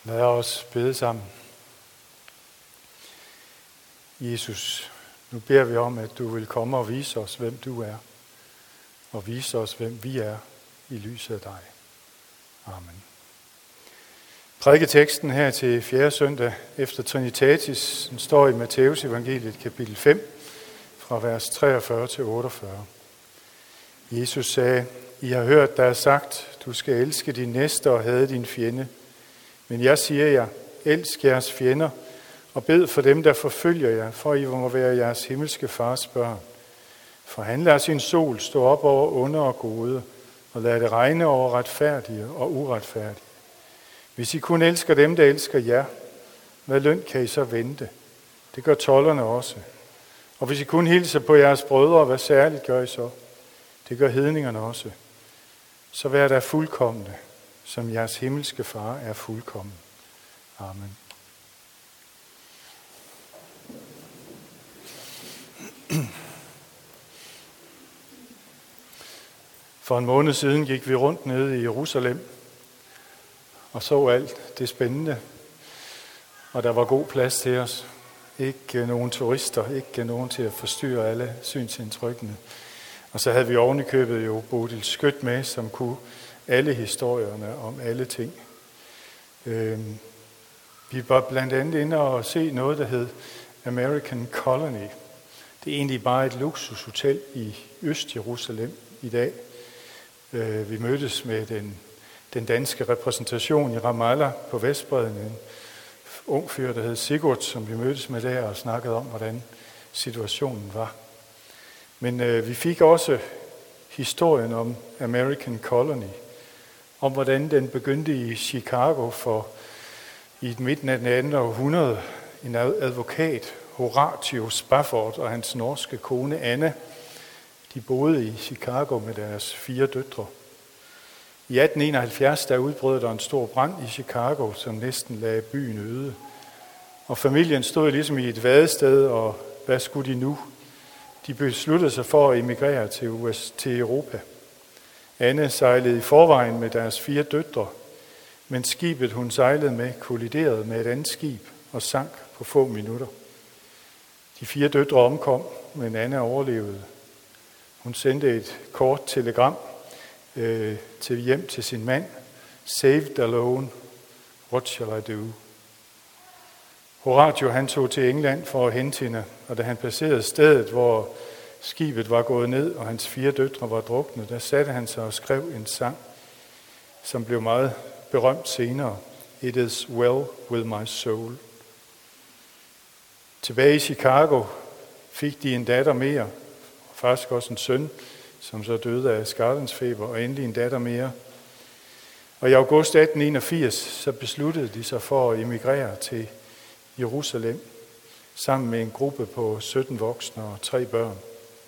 Lad os bede sammen. Jesus, nu beder vi om, at du vil komme og vise os, hvem du er, og vise os, hvem vi er i lyset af dig. Amen. Prædiketeksten her til 4. søndag efter Trinitatis, den står i Matteus evangeliet kapitel 5, fra vers 43 til 48. Jesus sagde, I har hørt, der er sagt, du skal elske din næste og hade din fjende. Men jeg siger jer, elsk jeres fjender, og bed for dem, der forfølger jer, for I må være jeres himmelske fars børn. For han lader sin sol stå op over onde og gode, og lader det regne over retfærdige og uretfærdige. Hvis I kun elsker dem, der elsker jer, hvad løn kan I så vente? Det gør tolderne også. Og hvis I kun hilser på jeres brødre, hvad særligt gør I så? Det gør hedningerne også. Så vær der fuldkomne, som jeres himmelske far er fuldkommen. Amen. For en måned siden gik vi rundt nede i Jerusalem og så alt det spændende. Og der var god plads til os. Ikke nogen turister, ikke nogen til at forstyrre alle synsindtrykkene. Og så havde vi oven i købet jo Bodil Skødt med, som kunne alle historierne om alle ting. Vi var blandt andet inde og se noget, der hed American Colony. Det er egentlig bare et luksushotel i Øst-Jerusalem i dag. Vi mødtes med den danske repræsentation i Ramallah på Vestbredden. En ung fyr, der hed Sigurd, som vi mødtes med der og snakkede om, hvordan situationen var. Men vi fik også historien om American Colony, om hvordan den begyndte i Chicago i midten af det 18. århundrede. En advokat, Horatio Spafford, og hans norske kone Anna, de boede i Chicago med deres 4 døtre. I 1871 der udbrød der en stor brand i Chicago, som næsten lagde byen øde. Og familien stod ligesom i et vadested, og hvad skulle de nu? De besluttede sig for at emigrere til Europa. Anne sejlede i forvejen med deres 4 døtre, men skibet, hun sejlede med, kolliderede med et andet skib og sank på få minutter. De 4 døtre omkom, men Anne overlevede. Hun sendte et kort telegram hjem til sin mand. Saved alone, what shall I do? Horatio han tog til England for at hente hende, og da han passerede stedet, hvor skibet var gået ned, og hans 4 døtre var druknet, der satte han sig og skrev en sang, som blev meget berømt senere. It is well with my soul. Tilbage i Chicago fik de en datter mere, og faktisk også en søn, som så døde af skarlagensfeber, og endelig en datter mere. Og i august 1881, så besluttede de sig for at emigrere til Jerusalem, sammen med en gruppe på 17 voksne og 3 børn.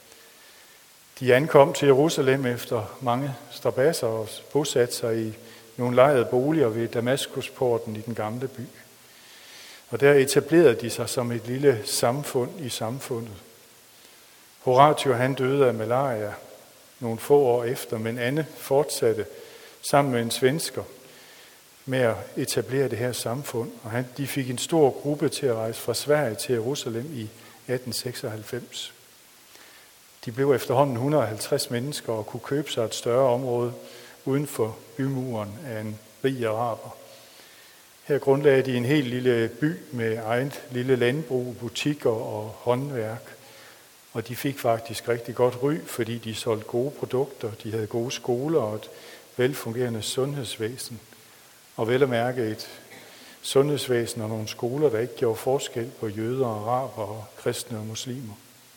De ankom til Jerusalem efter mange strabadser og bosatte sig i nogle lejede boliger ved Damaskusporten i den gamle by. Og der etablerede de sig som et lille samfund i samfundet. Horatio han døde af malaria nogle få år efter, men Anne fortsatte sammen med en svensker med at etablere det her samfund. Og de fik en stor gruppe til at rejse fra Sverige til Jerusalem i 1896. De blev efterhånden 150 mennesker og kunne købe sig et større område uden for bymuren af en rig araber. Her grundlagde de en helt lille by med eget lille landbrug, butikker og håndværk. Og de fik faktisk rigtig godt ry, fordi de solgte gode produkter, de havde gode skoler og et velfungerende sundhedsvæsen. Og vel at mærke et sundhedsvæsen og nogle skoler, der ikke gjorde forskel på jøder, araber og kristne og muslimer.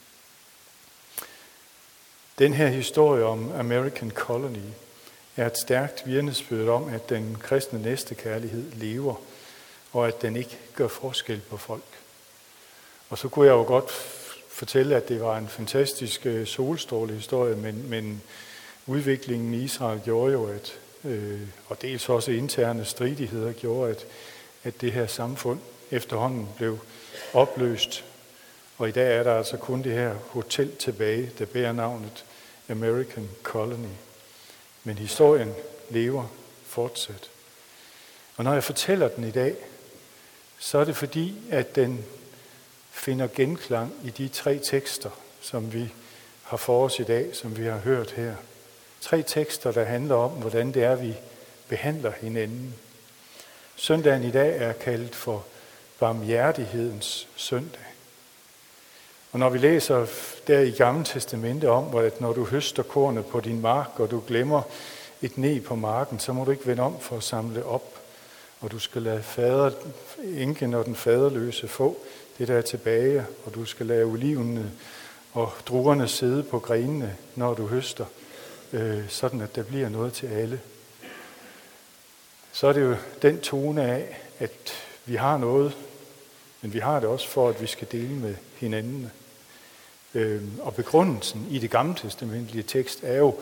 Den her historie om American Colony er et stærkt vidnesbyrd om, at den kristne næstekærlighed lever, og at den ikke gør forskel på folk. Og så kunne jeg jo godt fortælle, at det var en fantastisk solstrålehistorie, men udviklingen i Israel gjorde jo, og dels også interne stridigheder gjorde, at det her samfund efterhånden blev opløst. Og i dag er der altså kun det her hotel tilbage, der bærer navnet American Colony. Men historien lever fortsat. Og når jeg fortæller den i dag, så er det fordi, at den finder genklang i de 3 tekster, som vi har for os i dag, som vi har hørt her. 3 tekster, der handler om, hvordan det er, vi behandler hinanden. Søndagen i dag er kaldt for barmhjertighedens søndag. Og når vi læser der i Gamle Testamente om, at når du høster kornet på din mark, og du glemmer et neg på marken, så må du ikke vende om for at samle op. Og du skal lade enken og den faderløse få det, der er tilbage, og du skal lade olivenene og druerne sidde på grenene, når du høster, sådan at der bliver noget til alle. Så er det jo den tone af, at vi har noget, men vi har det også for, at vi skal dele med hinanden. Og begrundelsen i det gamle testamentlige tekst er jo,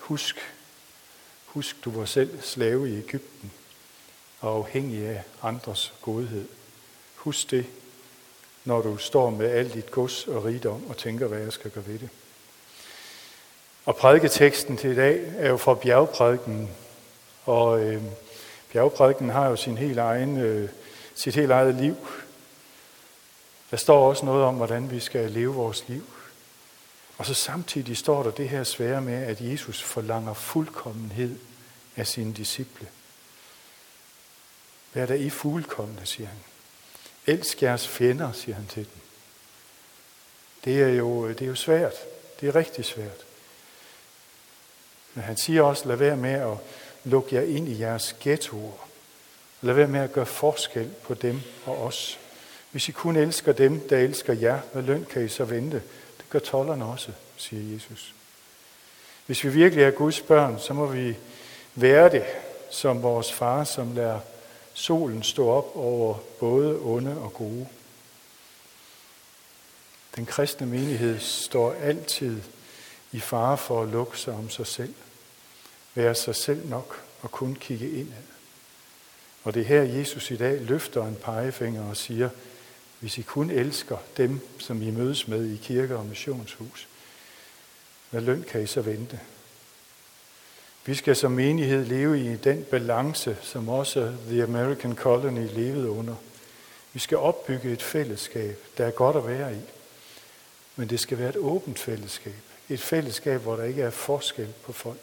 husk du var selv slave i Egypten og afhængig af andres godhed. Husk det, når du står med alt dit gods og rigdom og tænker, hvad jeg skal gøre ved det. Og prædiketeksten til i dag er jo fra bjergprædikenen, og bjergprædikenen har jo sit helt eget liv. Der står også noget om, hvordan vi skal leve vores liv. Og så samtidig står der det her svære med, at Jesus forlanger fuldkommenhed af sine disciple. Vær der i fuldkomne, siger han. Elsk jeres fjender, siger han til dem. Det er jo svært. Det er rigtig svært. Men han siger også, lad være med at lukke jer ind i jeres ghettoer. Lad være med at gøre forskel på dem og os. Hvis I kun elsker dem, der elsker jer, hvad løn kan I så vente? Det gør tolderne også, siger Jesus. Hvis vi virkelig er Guds børn, så må vi være det som vores far, som lader solen stå op over både onde og gode. Den kristne menighed står altid i fare for at lukke sig om sig selv. Være sig selv nok og kun kigge indad. Og det er her, Jesus i dag løfter en pegefinger og siger, hvis I kun elsker dem, som I mødes med i kirker og missionshus, hvad løn kan I så vente? Vi skal som menighed leve i den balance, som også The American Colony levede under. Vi skal opbygge et fællesskab, der er godt at være i. Men det skal være et åbent fællesskab. Et fællesskab, hvor der ikke er forskel på folk.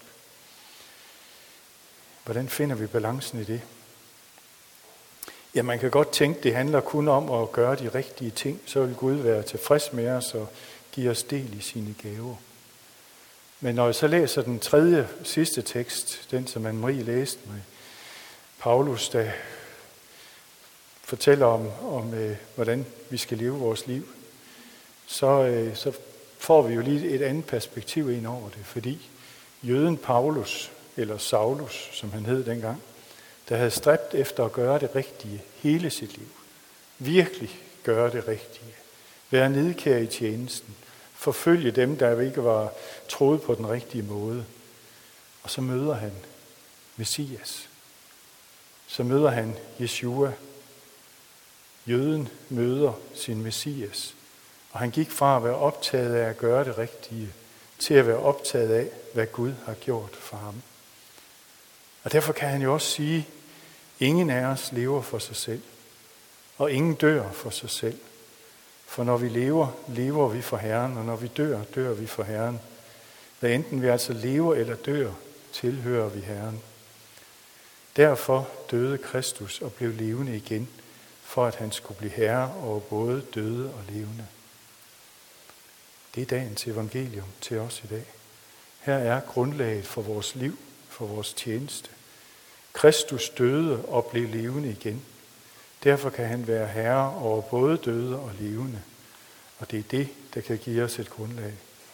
Hvordan finder vi balancen i det? Ja, man kan godt tænke, det handler kun om at gøre de rigtige ting. Så vil Gud være tilfreds med os og give os del i sine gaver. Men når jeg så læser den tredje, sidste tekst, den som Anne-Marie læste med Paulus, der fortæller om hvordan vi skal leve vores liv, så får vi jo lige et andet perspektiv ind over det. Fordi jøden Paulus, eller Saulus, som han hed dengang, der havde stræbt efter at gøre det rigtige hele sit liv. Virkelig gøre det rigtige. Være nidkær i tjenesten. Forfølge dem, der ikke var troet på den rigtige måde. Og så møder han Messias. Så møder han Jeshua. Jøden møder sin Messias. Og han gik fra at være optaget af at gøre det rigtige, til at være optaget af, hvad Gud har gjort for ham. Og derfor kan han jo også sige, ingen af os lever for sig selv, og ingen dør for sig selv. For når vi lever, lever vi for Herren, og når vi dør, dør vi for Herren. Hvad enten vi altså lever eller dør, tilhører vi Herren. Derfor døde Kristus og blev levende igen, for at han skulle blive herre over både døde og levende. Det er dagens evangelium til os i dag. Her er grundlaget for vores liv, for vores tjeneste. Kristus døde og blev levende igen. Derfor kan han være herre over både døde og levende. Og det er det, der kan give os et grundlag.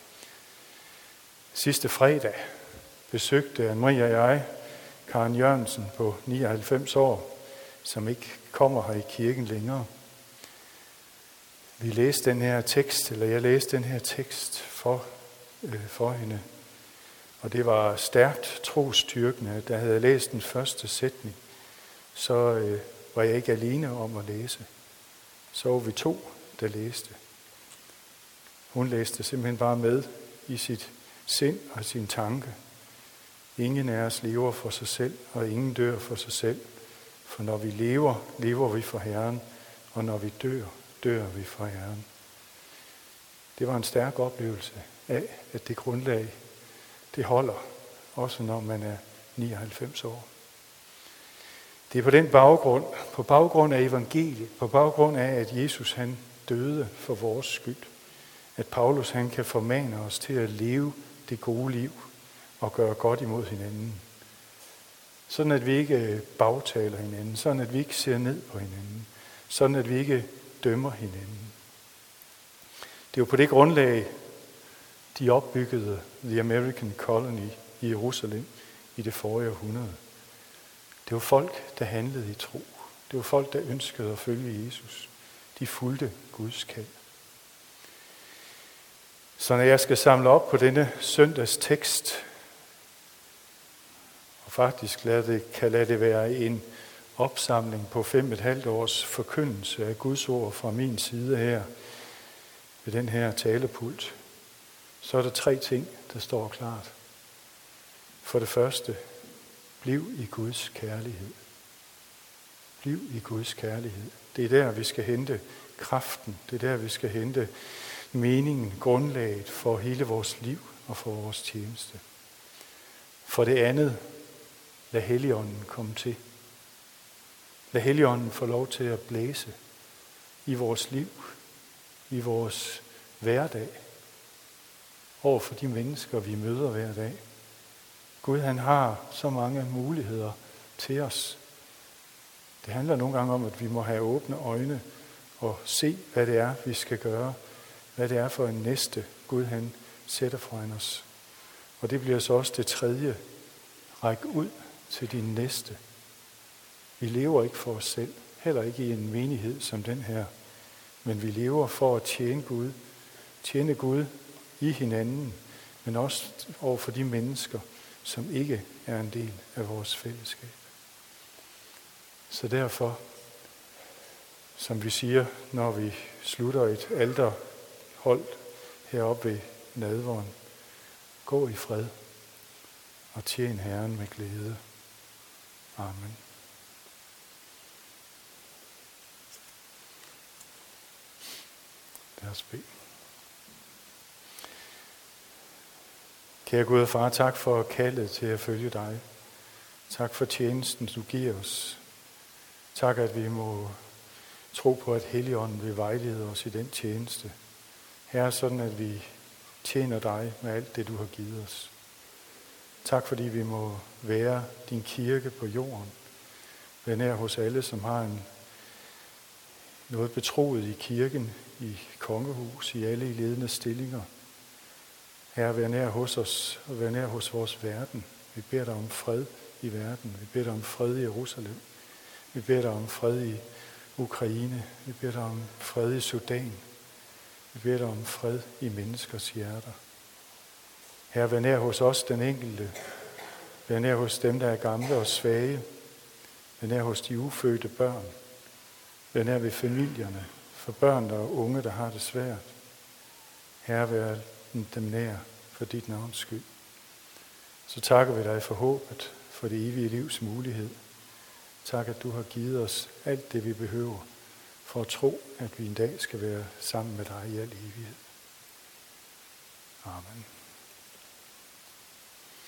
Sidste fredag besøgte Anne-Marie og jeg Karen Jørgensen på 99 år, som ikke kommer her i kirken længere. Jeg læste den her tekst for hende. Og det var stærkt trosstyrkende. Da jeg havde læst den første sætning, så var jeg ikke alene om at læse. Så var vi 2, der læste. Hun læste simpelthen bare med i sit sind og sin tanke. Ingen af os lever for sig selv, og ingen dør for sig selv. For når vi lever, lever vi for Herren, og når vi dør, dør vi for Herren. Det var en stærk oplevelse af, at det grundlag, det holder, også når man er 99 år. Det er på den baggrund, på baggrund af evangeliet, på baggrund af, at Jesus han døde for vores skyld, at Paulus han kan formane os til at leve det gode liv og gøre godt imod hinanden. Sådan at vi ikke bagtaler hinanden, sådan at vi ikke ser ned på hinanden, sådan at vi ikke dømmer hinanden. Det er jo på det grundlag, de opbyggede The American Colony i Jerusalem i det forrige århundrede. Det var folk, der handlede i tro. Det var folk, der ønskede at følge Jesus. De fulgte Guds kald. Så når jeg skal samle op på denne søndags tekst, og faktisk kan lade det være en opsamling på 5,5 års forkyndelse af Guds ord fra min side her, ved den her talepult, så er der 3 ting, der står klart. For det første, bliv i Guds kærlighed. Bliv i Guds kærlighed. Det er der, vi skal hente kraften. Det er der, vi skal hente meningen, grundlaget for hele vores liv og for vores tjeneste. For det andet, lad Helligånden komme til. Lad Helligånden få lov til at blæse i vores liv, i vores hverdag, over for de mennesker, vi møder hver dag. Gud, han har så mange muligheder til os. Det handler nogle gange om, at vi må have åbne øjne og se, hvad det er, vi skal gøre. Hvad det er for en næste, Gud han sætter foran os. Og det bliver så også det tredje. Ræk ud til din næste. Vi lever ikke for os selv, heller ikke i en menighed som den her, men vi lever for at tjene Gud. Tjene Gud i hinanden, men også over for de mennesker, som ikke er en del af vores fællesskab. Så derfor, som vi siger, når vi slutter et alterhold heroppe ved nadveren, gå i fred og tjen Herren med glæde. Amen. Lad os bede. Kære Gud og Far, tak for kaldet til at følge dig. Tak for tjenesten, du giver os. Tak, at vi må tro på, at Helligånden vil vejlede os i den tjeneste. Herre, sådan at vi tjener dig med alt det, du har givet os. Tak, fordi vi må være din kirke på jorden. Vær nær hos alle, som har noget betroet i kirken, i kongehus, i alle i ledende stillinger. Herre, vær nær hos os, og vær nær hos vores verden. Vi beder dig om fred i verden. Vi beder dig om fred i Jerusalem. Vi beder dig om fred i Ukraine. Vi beder dig om fred i Sudan. Vi beder dig om fred i menneskers hjerter. Herre, vær nær hos os, den enkelte. Vær nær hos dem, der er gamle og svage. Vær nær hos de ufødte børn. Vær nær ved familierne, for børn og unge, der har det svært. Herre, vær dem nær for dit navns skyld. Så takker vi dig for håbet, for det evige livs mulighed. Tak, at du har givet os alt det, vi behøver, for at tro, at vi en dag skal være sammen med dig i al evighed. Amen.